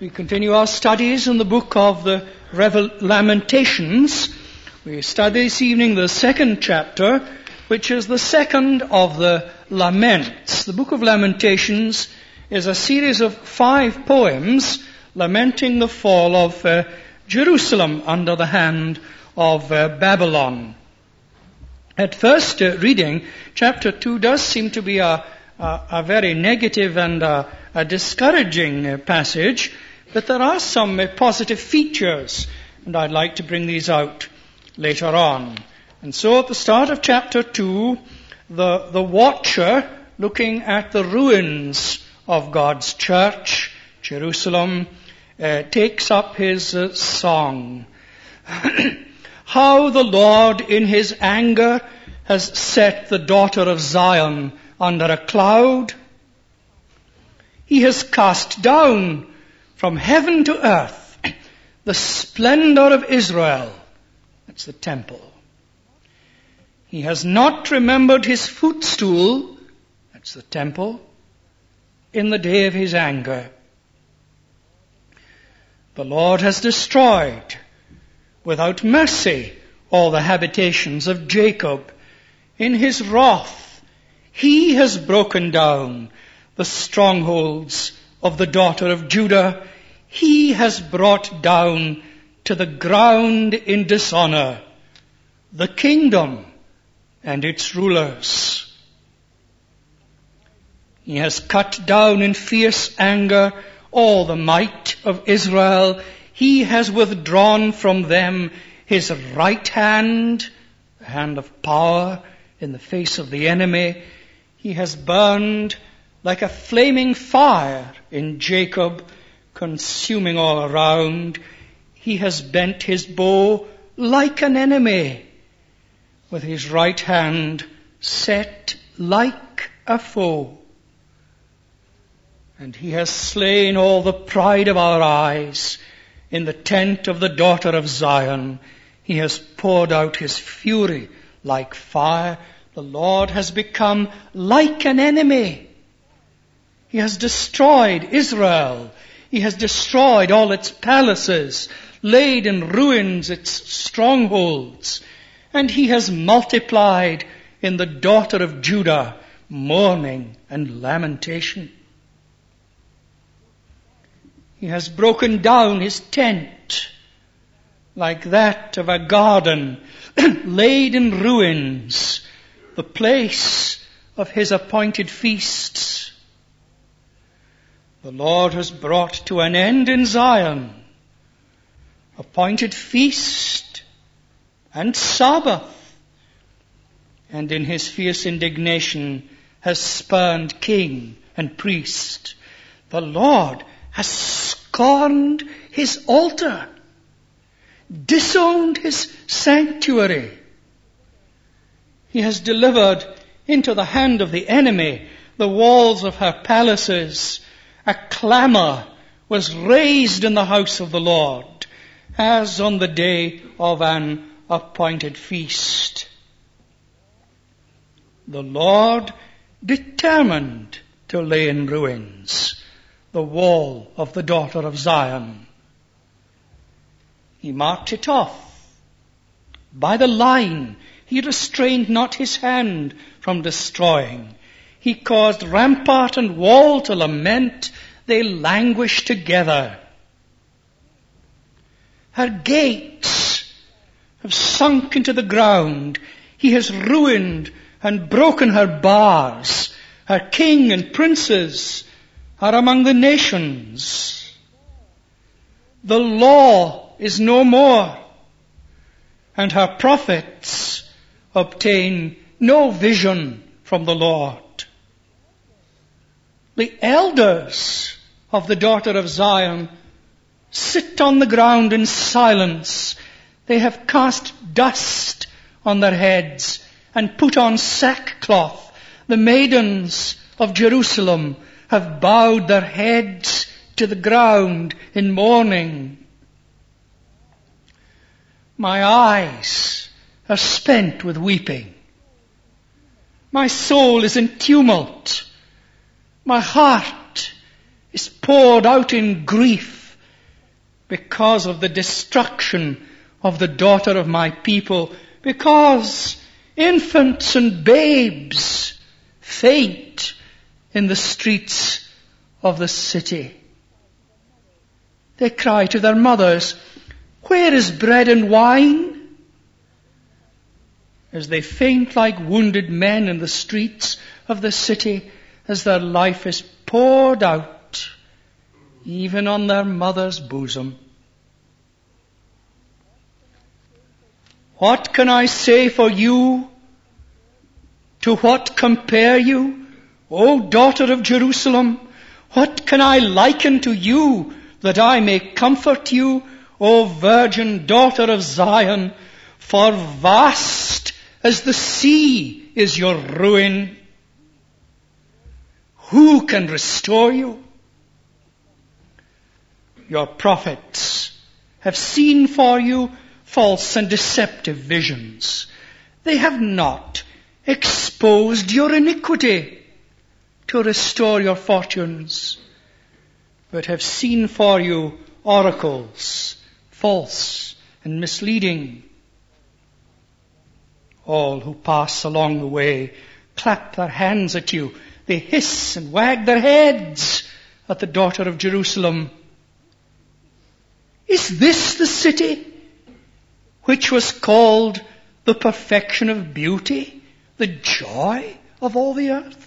We continue our studies in the book of the Lamentations. We study this evening the second chapter, which is the second of the laments. The book of Lamentations is a series of 5 poems lamenting the fall of Jerusalem under the hand of Babylon. At first reading, chapter 2 does seem to be a very negative and a discouraging passage, but there are some positive features, and I'd like to bring these out later on. And so at the start of chapter 2, the watcher, looking at the ruins of God's church, Jerusalem, takes up his song. How the Lord in his anger has set the daughter of Zion under a cloud. He has cast down from heaven to earth the splendor of Israel. That's the temple. He has not remembered his footstool. That's the temple. In the day of his anger. The Lord has destroyed without mercy all the habitations of Jacob. In his wrath, he has broken down the strongholds of the daughter of Judah. He has brought down to the ground in dishonor the kingdom and its rulers. He has cut down in fierce anger all the might of Israel. He has withdrawn from them his right hand, the hand of power in the face of the enemy. He has burned like a flaming fire in Jacob, consuming all around. He has bent his bow like an enemy, with his right hand set like a foe. And he has slain all the pride of our eyes in the tent of the daughter of Zion. He has poured out his fury like fire. The Lord has become like an enemy. He has destroyed Israel. He has destroyed all its palaces, laid in ruins its strongholds. And he has multiplied in the daughter of Judah mourning and lamentation. He has broken down his tent like that of a garden laid in ruins, the place of his appointed feasts. The Lord has brought to an end in Zion appointed feast and Sabbath, and in his fierce indignation has spurned king and priest. The Lord has scorned his altar, disowned his sanctuary. He has delivered into the hand of the enemy the walls of her palaces. A clamor was raised in the house of the Lord, as on the day of an appointed feast. The Lord determined to lay in ruins the wall of the daughter of Zion. He marked it off. By the line, he restrained not his hand from destroying. He caused rampart and wall to lament. They languish together. Her gates have sunk into the ground. He has ruined and broken her bars. Her king and princes are among the nations. The law is no more, and her prophets obtain no vision from the Lord. The elders of the daughter of Zion sit on the ground in silence. They have cast dust on their heads and put on sackcloth. The maidens of Jerusalem have bowed their heads to the ground in mourning. My eyes are spent with weeping. My soul is in tumult. My heart is poured out in grief because of the destruction of the daughter of my people, because infants and babes faint in the streets of the city. They cry to their mothers, "Where is bread and wine?" As they faint like wounded men in the streets of the city, as their life is poured out, even on their mother's bosom. What can I say for you? To what compare you, O daughter of Jerusalem? What can I liken to you that I may comfort you, O virgin daughter of Zion? For vast as the sea is your ruin. Who can restore you? Your prophets have seen for you false and deceptive visions. They have not exposed your iniquity to restore your fortunes, but have seen for you oracles, false and misleading. All who pass along the way clap their hands at you. They hiss and wag their heads at the daughter of Jerusalem. Is this the city which was called the perfection of beauty, the joy of all the earth?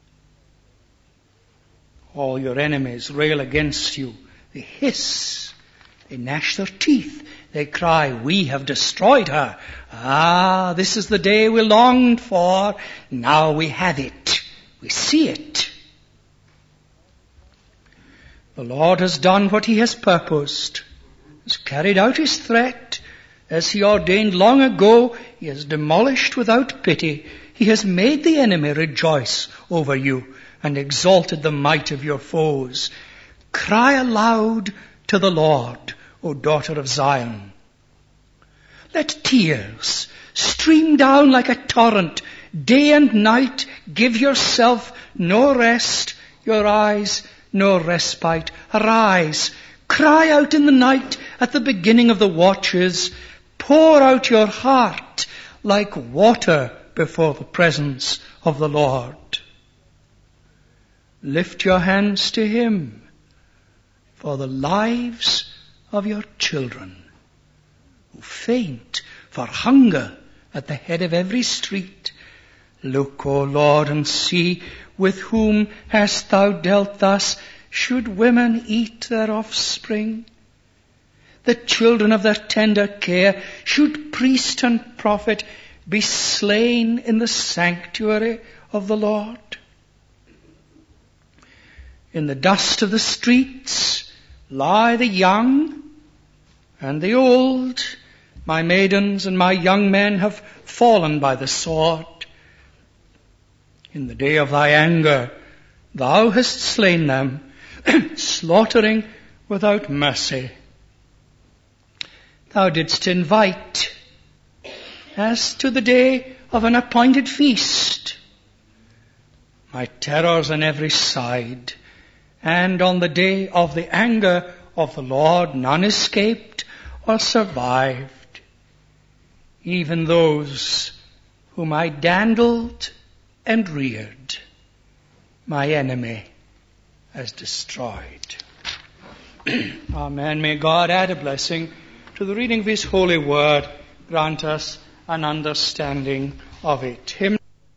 All your enemies rail against you. They hiss, they gnash their teeth, they cry, "We have destroyed her. Ah, this is the day we longed for. Now we have it. We see it." The Lord has done what he has purposed, has carried out his threat. As he ordained long ago, he has demolished without pity. He has made the enemy rejoice over you and exalted the might of your foes. Cry aloud to the Lord, O daughter of Zion. Let tears stream down like a torrent. Day and night give yourself no rest, your eyes no respite. Arise, cry out in the night at the beginning of the watches. Pour out your heart like water before the presence of the Lord. Lift your hands to him for the lives of your children who faint for hunger at the head of every street. Look, O Lord, and see, with whom hast thou dealt thus? Should women eat their offspring, the children of their tender care? Should priest and prophet be slain in the sanctuary of the Lord? In the dust of the streets lie the young and the old. My maidens and my young men have fallen by the sword. In the day of thy anger thou hast slain them, slaughtering without mercy. Thou didst invite, as to the day of an appointed feast, my terrors on every side, and on the day of the anger of the Lord none escaped or survived, even those whom I dandled and reared, my enemy has destroyed. Amen. May God add a blessing to the reading of his holy word. Grant us an understanding of it. Hymn.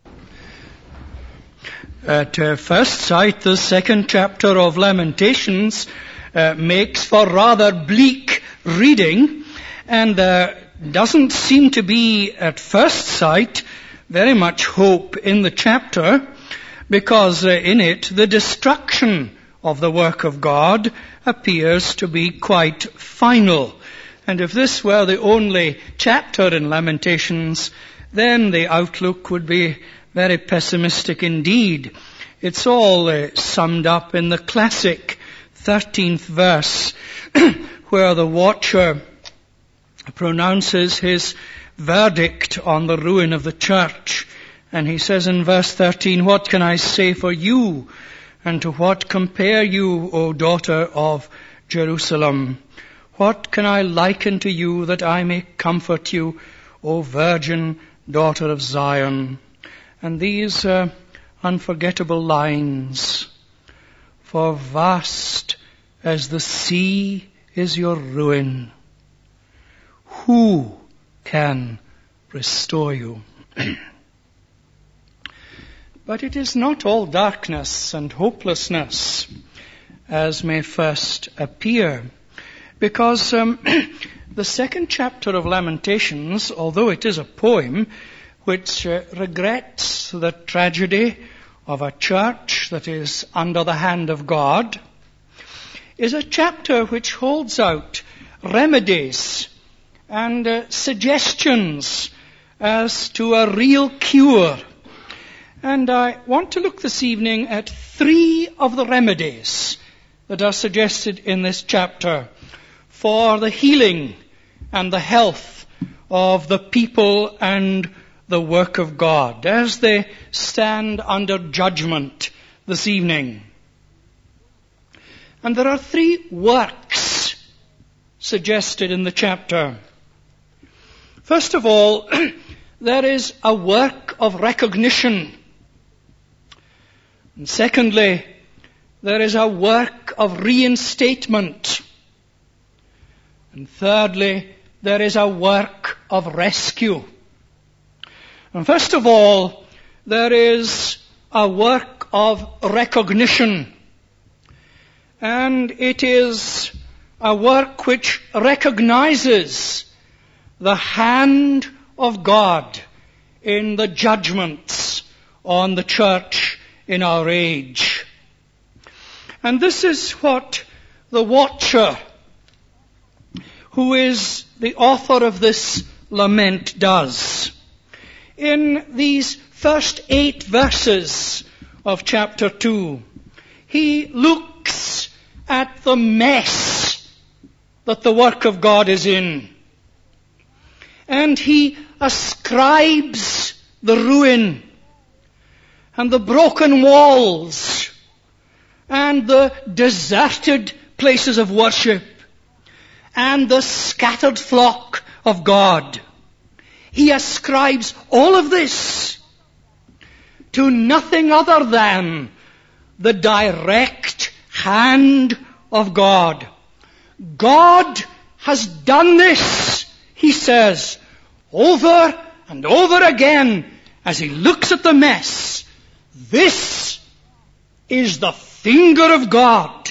At first sight, the second chapter of Lamentations makes for rather bleak reading, and there doesn't seem to be, at first sight, very much hope in the chapter, because in it the destruction of the work of God appears to be quite final. And if this were the only chapter in Lamentations, then the outlook would be very pessimistic indeed. It's all summed up in the classic 13th verse, where the watcher pronounces his verdict on the ruin of the church. And he says in verse 13, "What can I say for you? And to what compare you, O daughter of Jerusalem? What can I liken to you that I may comfort you, O virgin daughter of Zion? And these unforgettable lines. For vast as the sea is your ruin, who can restore you? But it is not all darkness and hopelessness, as may first appear, because the second chapter of Lamentations, although it is a poem which regrets the tragedy of a church that is under the hand of God, is a chapter which holds out remedies and suggestions as to a real cure. And I want to look this evening at 3 of the remedies that are suggested in this chapter for the healing and the health of the people and the work of God as they stand under judgment this evening. And there are 3 works suggested in the chapter. First of all, there is a work of recognition. And secondly, there is a work of reinstatement. And thirdly, there is a work of rescue. And first of all, there is a work of recognition. And it is a work which recognizes the hand of God in the judgments on the church in our age. And this is what the Watcher, who is the author of this lament, does. In these first 8 verses of chapter 2, he looks at the mess that the work of God is in. And he ascribes the ruin and the broken walls and the deserted places of worship and the scattered flock of God. He ascribes all of this to nothing other than the direct hand of God. God has done this, he says, over and over again as he looks at the mess. This is the finger of God.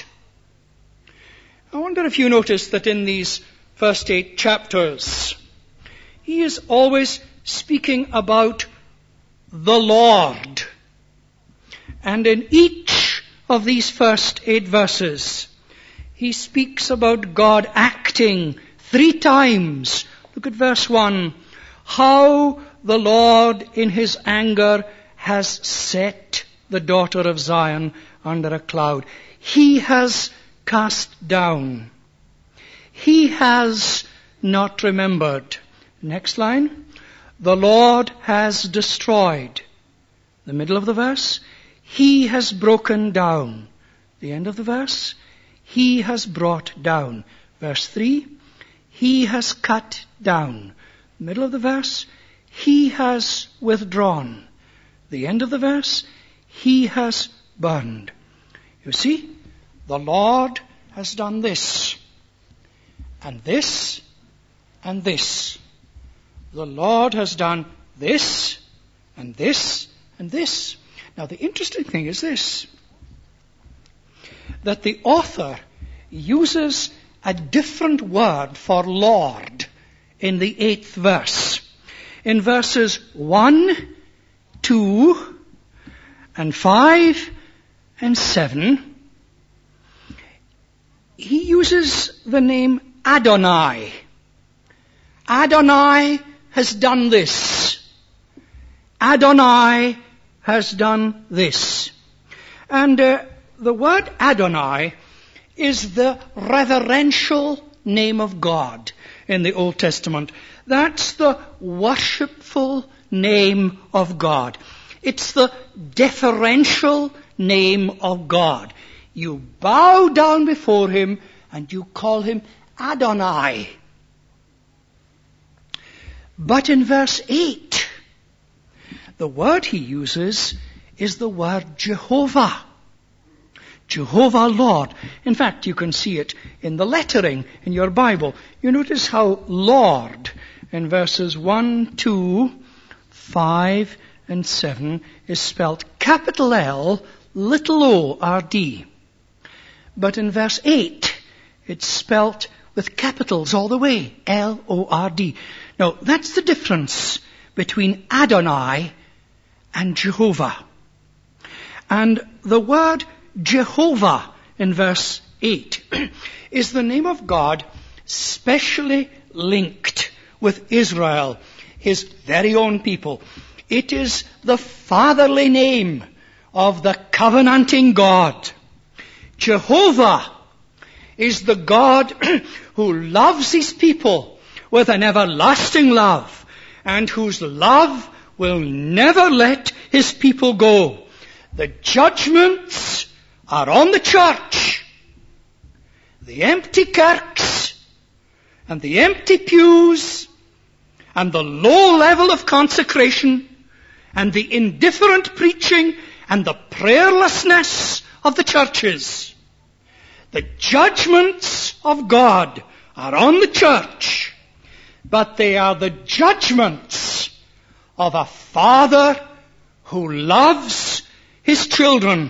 I wonder if you noticed that in these first 8 chapters, he is always speaking about the Lord. And in each of these first 8 verses, he speaks about God acting 3 times. Look at verse 1. How the Lord in his anger has set the daughter of Zion under a cloud. He has cast down. He has not remembered. Next line. The Lord has destroyed. The middle of the verse. He has broken down. The end of the verse. He has brought down. Verse 3. He has cut down. Middle of the verse. He has withdrawn. The end of the verse. He has burned. You see, the Lord has done this, and this, and this. The Lord has done this, and this, and this. Now the interesting thing is this, that the author uses a different word for Lord in the 8th verse. In verses 1, 2, and 5, and 7, he uses the name Adonai. Adonai has done this. Adonai has done this. And the word Adonai is the reverential name of God in the Old Testament. That's the worshipful name of God. It's the deferential name of God. You bow down before him and you call him Adonai. But in verse 8, the word he uses is the word Jehovah. Jehovah Lord. In fact, you can see it in the lettering in your Bible. You notice how Lord in verses 1, 2, 5, and 7 is spelt capital L, little o, R-D. But in verse 8, it's spelt with capitals all the way, L-O-R-D. Now, that's the difference between Adonai and Jehovah. And the word Jehovah in verse 8 is the name of God specially linked with Israel, his very own people. It is the fatherly name of the covenanting God. Jehovah is the God who loves his people with an everlasting love, and whose love will never let his people go. The judgments are on the church. The empty kirks and the empty pews and the low level of consecration and the indifferent preaching and the prayerlessness of the churches. The judgments of God are on the church, but they are the judgments of a Father who loves his children.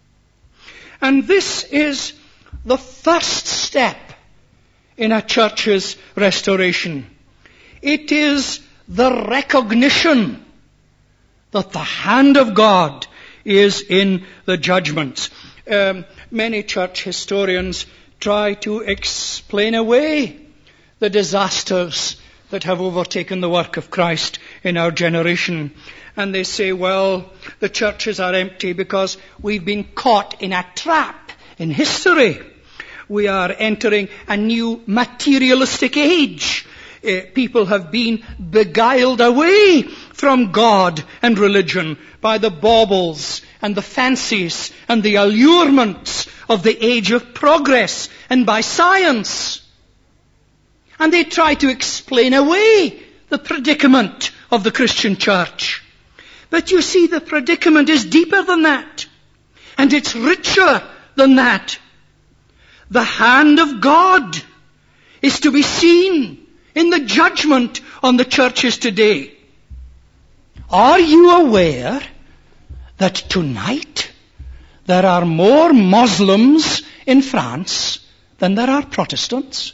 And this is the first step in a church's restoration. It is the recognition that the hand of God is in the judgments. Many church historians try to explain away the disasters that have overtaken the work of Christ in our generation. And they say, well, the churches are empty because we've been caught in a trap in history. We are entering a new materialistic age. People have been beguiled away from God and religion by the baubles and the fancies and the allurements of the age of progress and by science. And they try to explain away the predicament of the Christian church. But you see, the predicament is deeper than that. And it's richer than that. The hand of God is to be seen in the judgment on the churches today. Are you aware that tonight there are more Muslims in France than there are Protestants?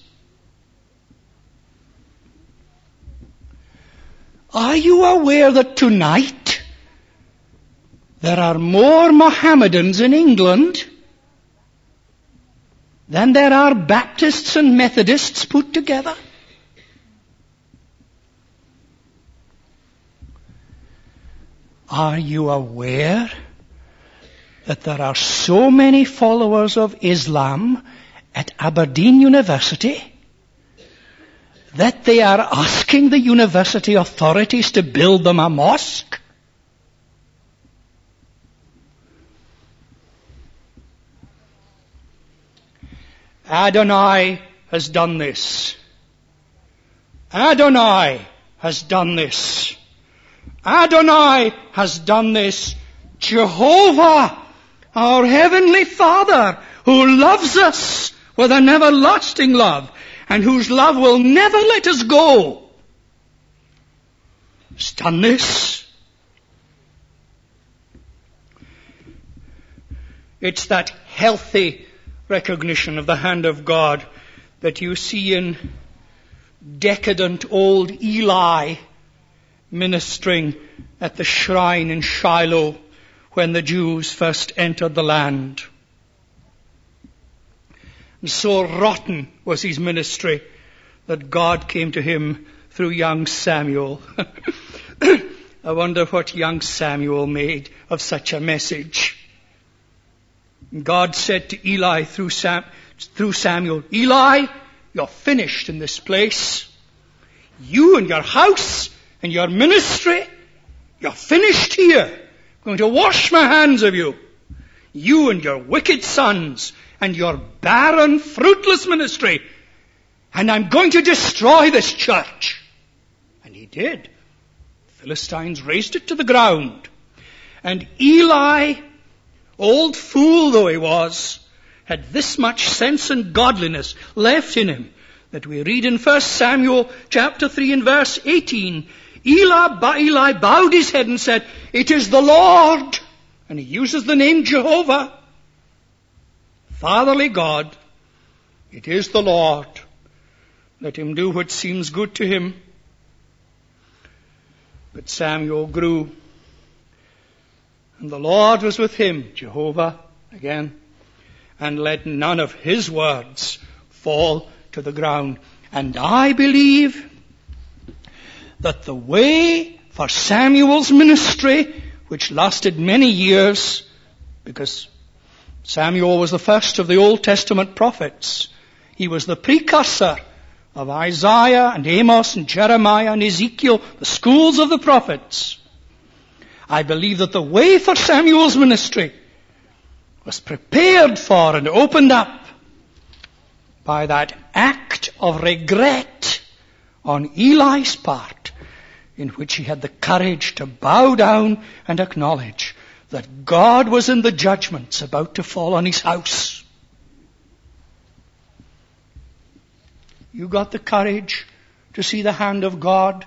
Are you aware that tonight there are more Mohammedans in England than there are Baptists and Methodists put together? Are you aware that there are so many followers of Islam at Aberdeen University that they are asking the university authorities to build them a mosque? Adonai has done this. Adonai has done this. Adonai has done this. Jehovah, our heavenly Father, who loves us with an everlasting love, and whose love will never let us go, has done this. It's that healthy recognition of the hand of God that you see in decadent old Eli ministering at the shrine in Shiloh when the Jews first entered the land. And so rotten was his ministry that God came to him through young Samuel. I wonder what young Samuel made of such a message. God said to Eli through Samuel, Eli, you're finished in this place. You and your house and your ministry, you're finished here. I'm going to wash my hands of you. You and your wicked sons and your barren, fruitless ministry, and I'm going to destroy this church. And he did. The Philistines razed it to the ground. And Eli, old fool though he was, had this much sense and godliness left in him that we read in 1 Samuel chapter 3 and verse 18, Eli bowed his head and said, "It is the Lord." And he uses the name Jehovah. Fatherly God, it is the Lord. Let him do what seems good to him. But Samuel grew, and the Lord was with him, Jehovah again, and let none of his words fall to the ground. And I believe that the way for Samuel's ministry, which lasted many years, because Samuel was the first of the Old Testament prophets. He was the precursor of Isaiah and Amos and Jeremiah and Ezekiel, the schools of the prophets. I believe that the way for Samuel's ministry was prepared for and opened up by that act of regret on Eli's part, in which he had the courage to bow down and acknowledge that God was in the judgments about to fall on his house. You got the courage to see the hand of God?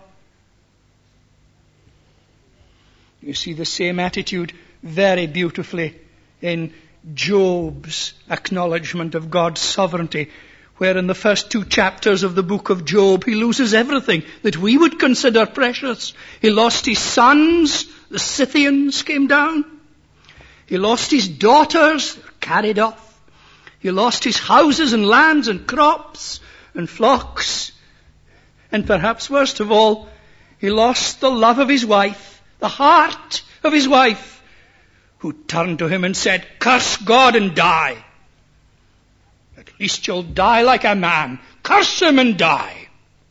You see the same attitude very beautifully in Job's acknowledgement of God's sovereignty, where in the first 2 chapters of the book of Job, he loses everything that we would consider precious. He lost his sons, the Scythians came down. He lost his daughters, carried off. He lost his houses and lands and crops and flocks. And perhaps worst of all, he lost the love of his wife, the heart of his wife, who turned to him and said, "Curse God and die. At least you'll die like a man. Curse him and die."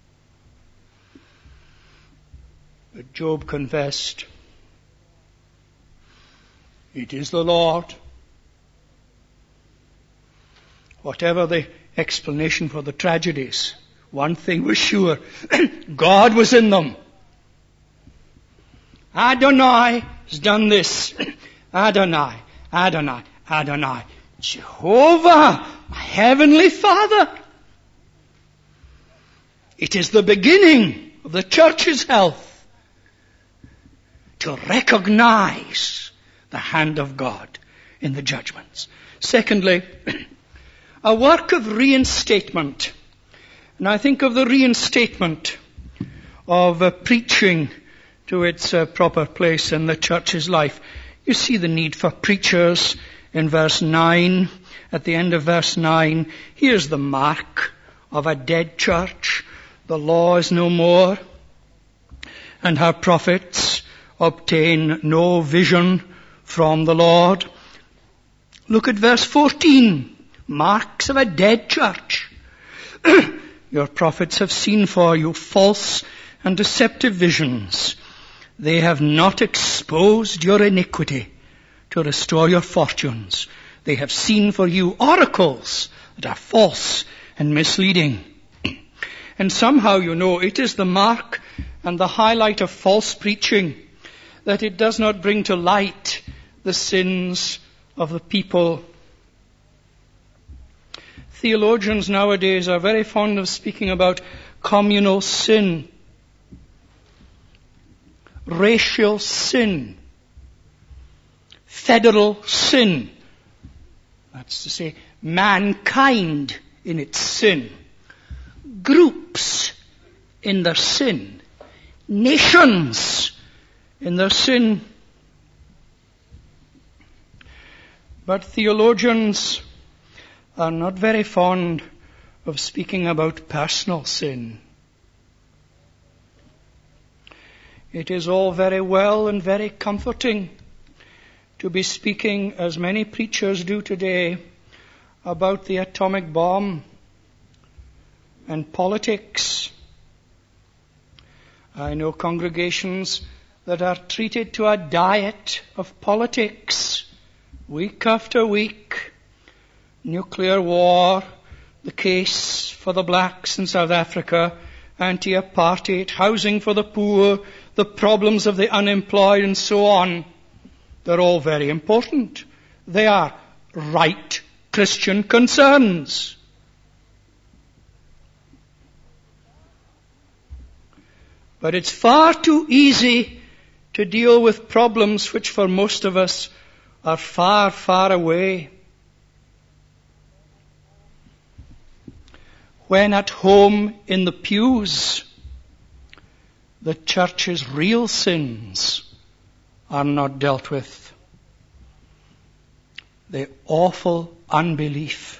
But Job confessed, "It is the Lord." Whatever the explanation for the tragedies, one thing was sure, God was in them. Adonai has done this. Adonai, Adonai, Adonai. Jehovah, my heavenly Father. It is the beginning of the church's health to recognize the hand of God in the judgments. Secondly, a work of reinstatement. And I think of the reinstatement of preaching to its proper place in the church's life. You see the need for preachers in verse 9. At the end of verse 9, here's the mark of a dead church. The law is no more, and her prophets obtain no vision from the Lord. Look at verse 14. Marks of a dead church. Your prophets have seen for you false and deceptive visions. They have not exposed your iniquity to restore your fortunes. They have seen for you oracles that are false and misleading. And somehow, it is the mark and the highlight of false preaching that it does not bring to light the sins of the people. Theologians nowadays are very fond of speaking about communal sin, racial sin, federal sin. That's to say, mankind in its sin, groups in their sin, nations in their sin. But theologians are not very fond of speaking about personal sin. It is all very well and very comforting to be speaking, as many preachers do today, about the atomic bomb and politics. I know congregations that are treated to a diet of politics, week after week. Nuclear war, the case for the blacks in South Africa, anti-apartheid, housing for the poor, the problems of the unemployed, and so on. They're all very important. They are right Christian concerns. But it's far too easy to deal with problems which for most of us are far, far away. When at home in the pews, the church's real sins are not dealt with. The awful unbelief,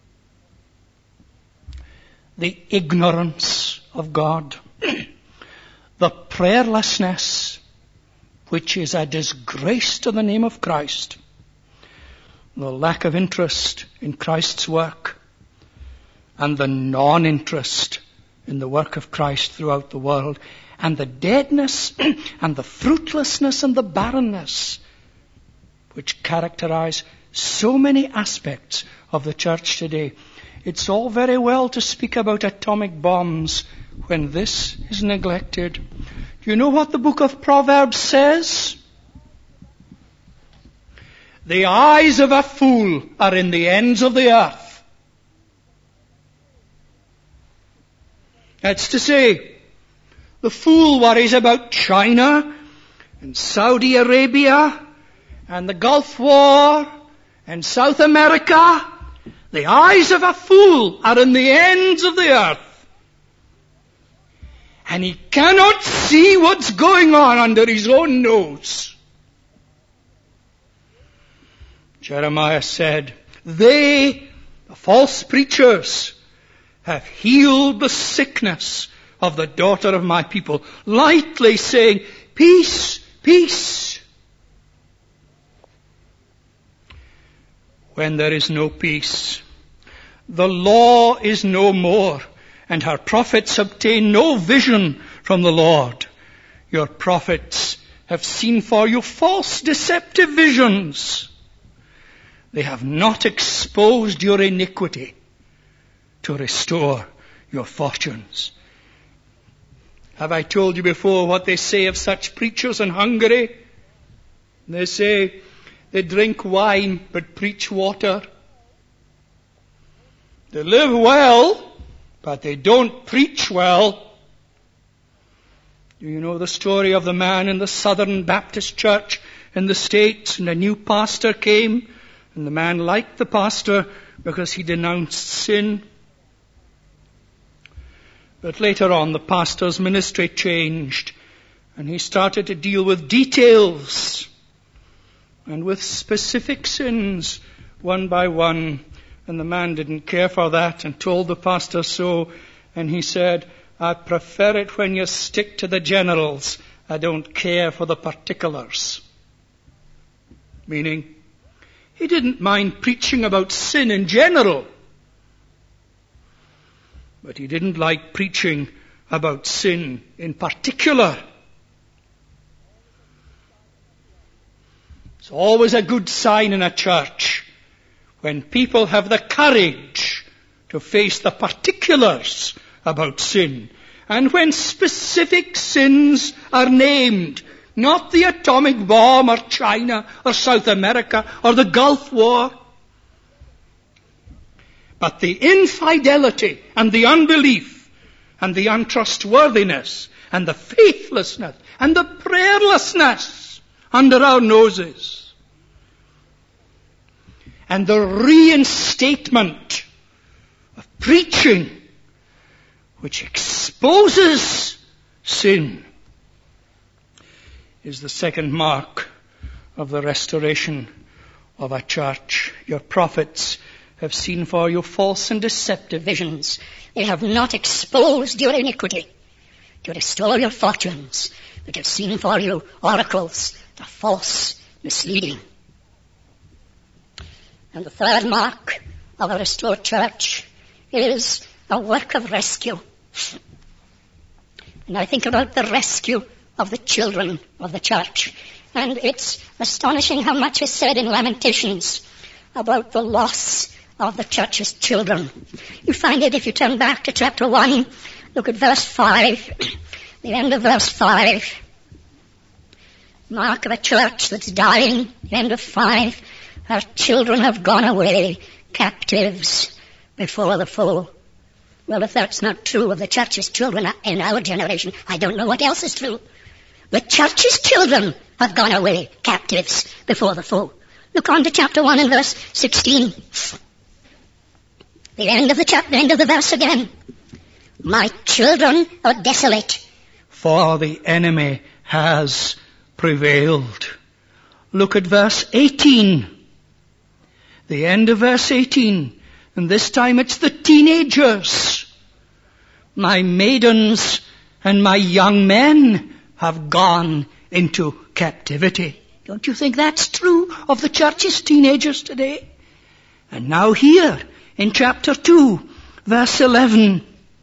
the ignorance of God, the prayerlessness, which is a disgrace to the name of Christ, the lack of interest in Christ's work, and the non-interest in the work of Christ throughout the world, and the deadness and the fruitlessness and the barrenness which characterize so many aspects of the church today. It's all very well to speak about atomic bombs when this is neglected. Do you know what the book of Proverbs says? The eyes of a fool are in the ends of the earth. That's to say, the fool worries about China and Saudi Arabia and the Gulf War and South America. The eyes of a fool are in the ends of the earth. And he cannot see what's going on under his own nose. Jeremiah said, they, the false preachers, have healed the sickness of the daughter of my people, lightly saying, peace, peace. When there is no peace, the law is no more, and her prophets obtain no vision from the Lord. Your prophets have seen for you false deceptive visions. They have not exposed your iniquity to restore your fortunes. Have I told you before what they say of such preachers in Hungary? They say they drink wine but preach water. They live well, but they don't preach well. Do you know the story of the man in the Southern Baptist Church in the States, and a new pastor came, and the man liked the pastor because he denounced sin? But later on, the pastor's ministry changed, and he started to deal with details and with specific sins one by one. And the man didn't care for that and told the pastor so. And he said, I prefer it when you stick to the generals. I don't care for the particulars. Meaning, he didn't mind preaching about sin in general, but he didn't like preaching about sin in particular. It's always a good sign in a church when people have the courage to face the particulars about sin, and when specific sins are named, not the atomic bomb or China or South America or the Gulf War, but the infidelity and the unbelief and the untrustworthiness and the faithlessness and the prayerlessness under our noses, and the reinstatement of preaching which exposes sin is the second mark of the restoration of a church. Your prophets have seen for you false and deceptive visions. They have not exposed your iniquity to restore your fortunes, but have seen for you oracles, the false, misleading. And the third mark of a restored church is a work of rescue. And I think about the rescue of the children of the church. And it's astonishing how much is said in Lamentations about the loss of the church's children. You find it if you turn back to chapter 1. Look at verse 5. The end of verse 5. Mark of a church that's dying. The end of 5. Her children have gone away, captives before the foe. Well, if that's not true of the church's children in our generation, I don't know what else is true. The church's children have gone away, captives before the foe. Look on to chapter 1 and verse 16. The end of the chapter, the end of the verse again. My children are desolate, for the enemy has prevailed. Look at verse 18. The end of verse 18. And this time it's the teenagers. My maidens and my young men have gone into captivity. Don't you think that's true of the church's teenagers today? And now here in chapter 2, verse 11.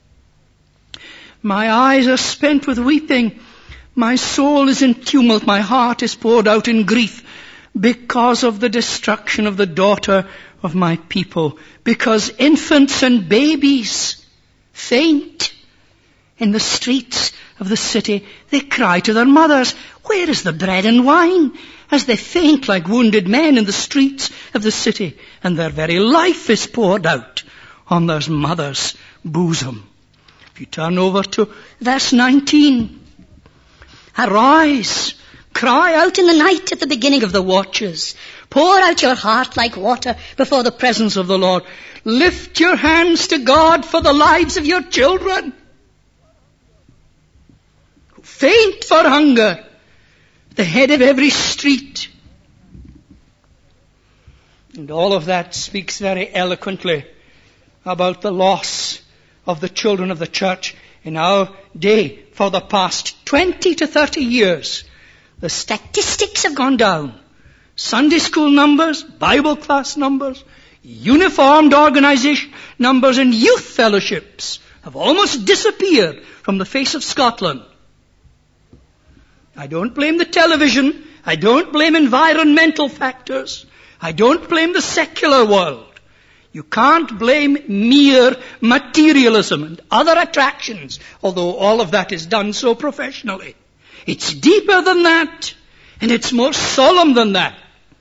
My eyes are spent with weeping. My soul is in tumult. My heart is poured out in grief because of the destruction of the daughter of my people. Because infants and babies faint in the streets of the city. They cry to their mothers, where is the bread and wine? As they faint like wounded men in the streets of the city. And their very life is poured out on their mother's bosom. If you turn over to verse 19. Arise, cry out in the night at the beginning of the watches. Pour out your heart like water before the presence of the Lord. Lift your hands to God for the lives of your children. Faint for hunger at the head of every street. And all of that speaks very eloquently about the loss of the children of the church in our day. For the past 20 to 30 years, the statistics have gone down. Sunday school numbers, Bible class numbers, uniformed organization numbers, and youth fellowships have almost disappeared from the face of Scotland. I don't blame the television. I don't blame environmental factors. I don't blame the secular world. You can't blame mere materialism and other attractions, although all of that is done so professionally. It's deeper than that, and it's more solemn than that.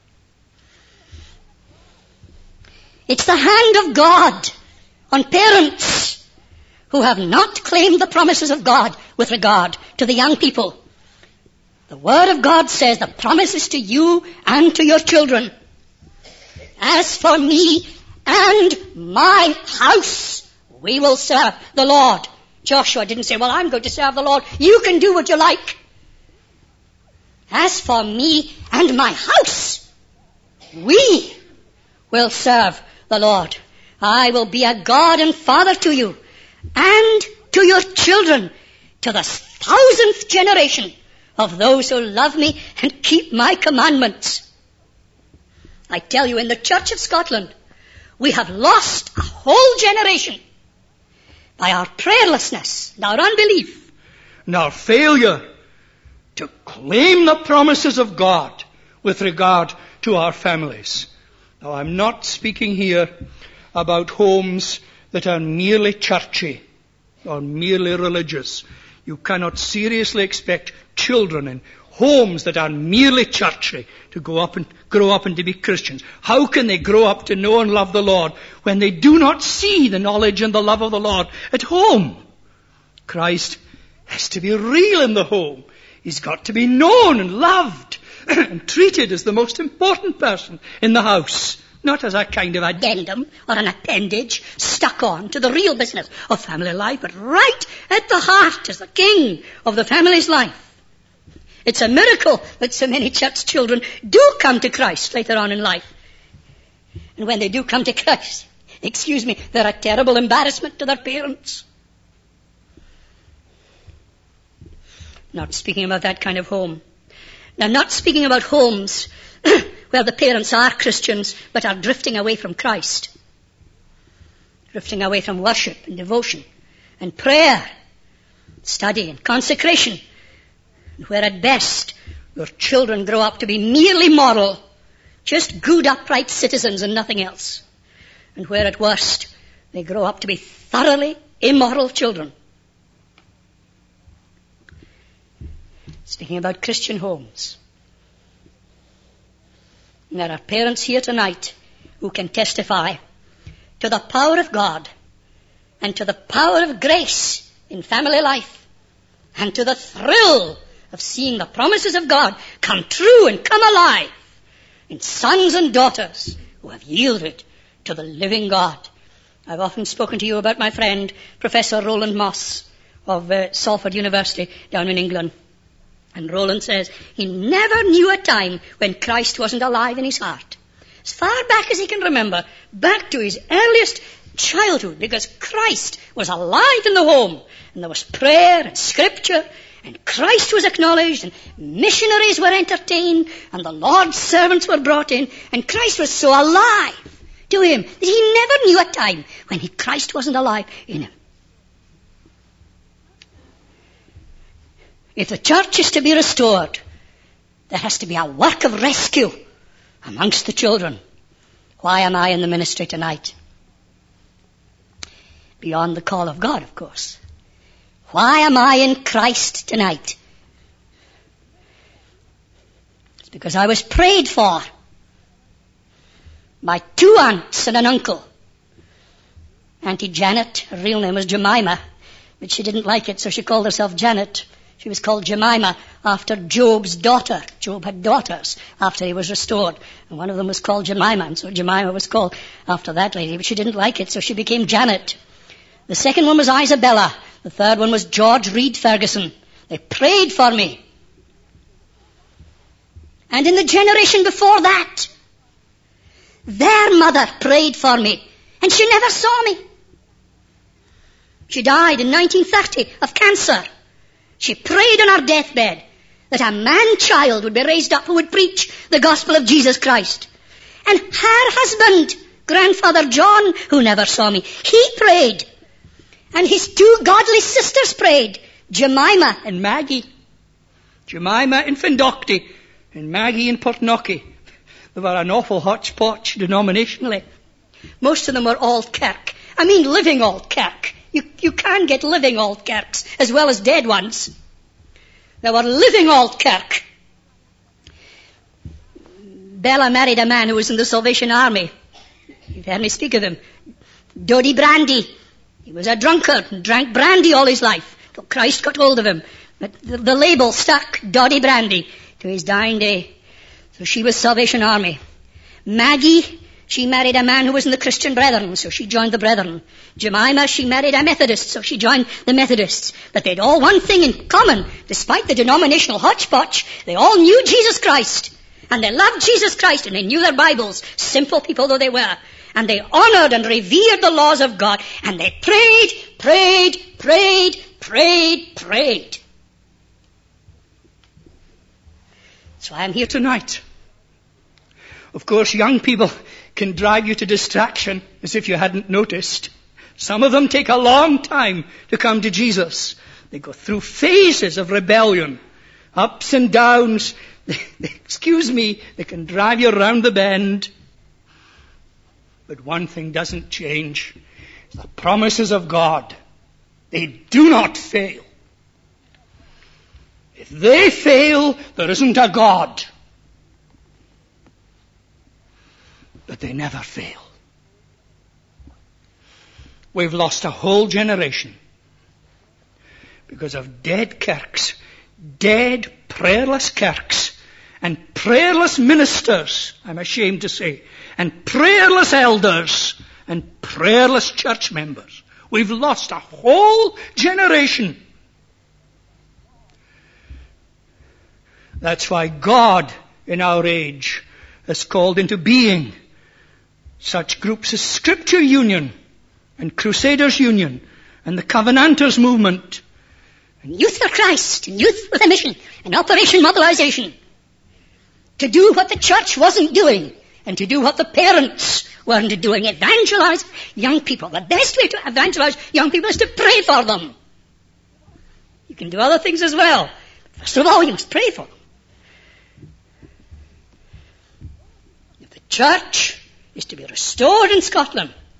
It's the hand of God on parents who have not claimed the promises of God with regard to the young people. The Word of God says the promise is to you and to your children. As for me and my house, we will serve the Lord. Joshua didn't say, well, I'm going to serve the Lord. You can do what you like. As for me and my house, we will serve the Lord. I will be a God and Father to you and to your children, to the 1,000th generation of those who love me and keep my commandments. I tell you, in the Church of Scotland, we have lost a whole generation by our prayerlessness and our unbelief and our failure to claim the promises of God with regard to our families. Now, I'm not speaking here about homes that are merely churchy or merely religious. You cannot seriously expect children in homes that are merely churchy to grow up and to be Christians. How can they grow up to know and love the Lord when they do not see the knowledge and the love of the Lord at home? Christ has to be real in the home. He's got to be known and loved and treated as the most important person in the house, not as a kind of addendum or an appendage stuck on to the real business of family life, but right at the heart as the king of the family's life. It's a miracle that so many church children do come to Christ later on in life. And when they do come to Christ, they're a terrible embarrassment to their parents. Not speaking about that kind of home. Now, not speaking about homes where the parents are Christians but are drifting away from Christ. Drifting away from worship and devotion and prayer, study and consecration. Where at best your children grow up to be merely moral, just good, upright citizens and nothing else. and where at worst they grow up to be thoroughly immoral children. Speaking about Christian homes, there are parents here tonight who can testify to the power of God and to the power of grace in family life and to the thrill of seeing the promises of God come true and come alive in sons and daughters who have yielded to the living God. I've often spoken to you about my friend, Professor Roland Moss of Salford University down in England. And Roland says he never knew a time when Christ wasn't alive in his heart. As far back as he can remember, back to his earliest childhood, because Christ was alive in the home, and there was prayer and scripture, and Christ was acknowledged, and missionaries were entertained, and the Lord's servants were brought in, and Christ was so alive to him that he never knew a time when Christ wasn't alive in him. If the church is to be restored, there has to be a work of rescue amongst the children. Why am I in the ministry tonight? Beyond the call of God, of course. Why am I in Christ tonight? It's because I was prayed for by 2 aunts and an uncle. Auntie Janet, her real name was Jemima, but she didn't like it, so she called herself Janet. She was called Jemima after Job's daughter. Job had daughters after he was restored. And one of them was called Jemima, and so Jemima was called after that lady. But she didn't like it, so she became Janet. The second one was Isabella. The third one was George Reed Ferguson. They prayed for me. And in the generation before that, their mother prayed for me. And she never saw me. She died in 1930 of cancer. She prayed on her deathbed that a man-child would be raised up who would preach the gospel of Jesus Christ. And her husband, Grandfather John, who never saw me, he prayed. And his 2 godly sisters prayed, Jemima and Maggie. Jemima in Findocty and Maggie in Portnocky. They were an awful hodgepodge denominationally. Most of them were Old Kirk. I mean living Old Kirk. You can get living Old Kirks as well as dead ones. They were living Old Kirk. Bella married a man who was in the Salvation Army. You've heard me speak of him. Doddy Brandy. He was a drunkard and drank brandy all his life till Christ got hold of him. But the label stuck, Doddy Brandy, to his dying day. So she was Salvation Army. Maggie, she married a man who was in the Christian Brethren, so she joined the Brethren. Jemima, she married a Methodist, so she joined the Methodists. But they'd all one thing in common. Despite the denominational hodgepodge, they all knew Jesus Christ. And they loved Jesus Christ, and they knew their Bibles, simple people though they were. And they honored and revered the laws of God. And they prayed. So I am here tonight. Of course, young people can drive you to distraction as if you hadn't noticed. Some of them take a long time to come to Jesus. They go through phases of rebellion, ups and downs. They can drive you around the bend. But one thing doesn't change. The promises of God, they do not fail. If they fail, there isn't a God. But they never fail. We've lost a whole generation because of dead kirks, dead prayerless kirks, and prayerless ministers, I'm ashamed to say, and prayerless elders, and prayerless church members. We've lost a whole generation. That's why God in our age has called into being such groups as Scripture Union and Crusaders Union and the Covenanters Movement and Youth for Christ and Youth with a Mission and Operation Mobilization, to do what the church wasn't doing and to do what the parents weren't doing. Evangelize young people. The best way to evangelize young people is to pray for them. You can do other things as well. First of all, you must pray for them. If the church is to be restored in Scotland,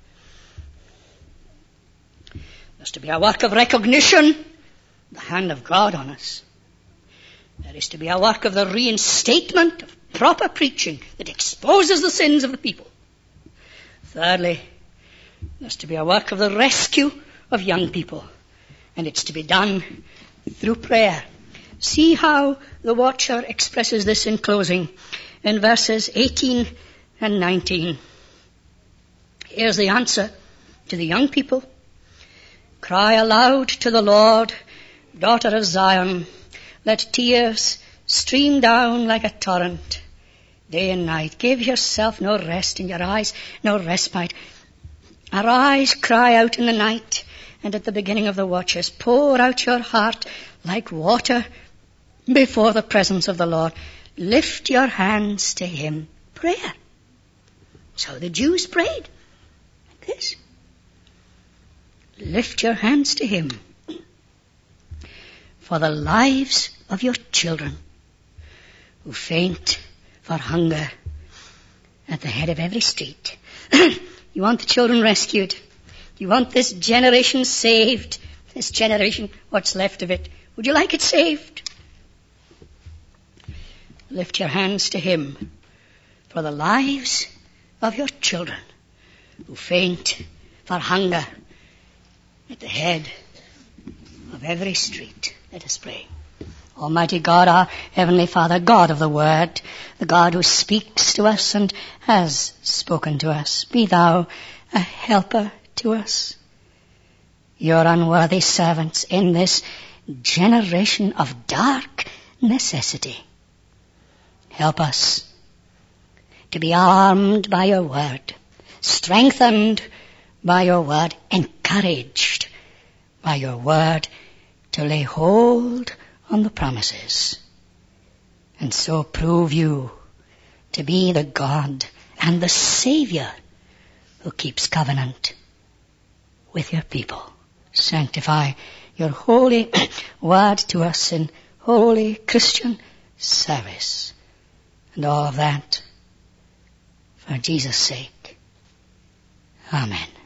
There's to be a work of recognition, the hand of God on us. There is to be a work of the reinstatement of proper preaching that exposes the sins of the people. Thirdly, there's to be a work of the rescue of young people, and it's to be done through prayer. See how the Watcher expresses this in closing in verses 18 and 19. Here's the answer to the young people. Cry aloud to the Lord, daughter of Zion. Let tears stream down like a torrent. Day and night, give yourself no rest in your eyes, no respite. Arise, cry out in the night, and at the beginning of the watches, pour out your heart like water before the presence of the Lord. Lift your hands to him. Prayer. So the Jews prayed like this. Lift your hands to him for the lives of your children who faint for hunger at the head of every street. You want the children rescued. You want this generation saved. This generation, what's left of it. Would you like it saved? Lift your hands to him for the lives of your children who faint for hunger at the head of every street. Let us pray. Almighty God, our Heavenly Father, God of the Word, the God who speaks to us and has spoken to us, be thou a helper to us. Your unworthy servants in this generation of dark necessity. Help us to be armed by your word, strengthened by your word, encouraged by your word to lay hold on the promises, and so prove you to be the God and the Saviour who keeps covenant with your people. Sanctify your holy word to us in holy Christian service, and all of that for Jesus' sake. Amen.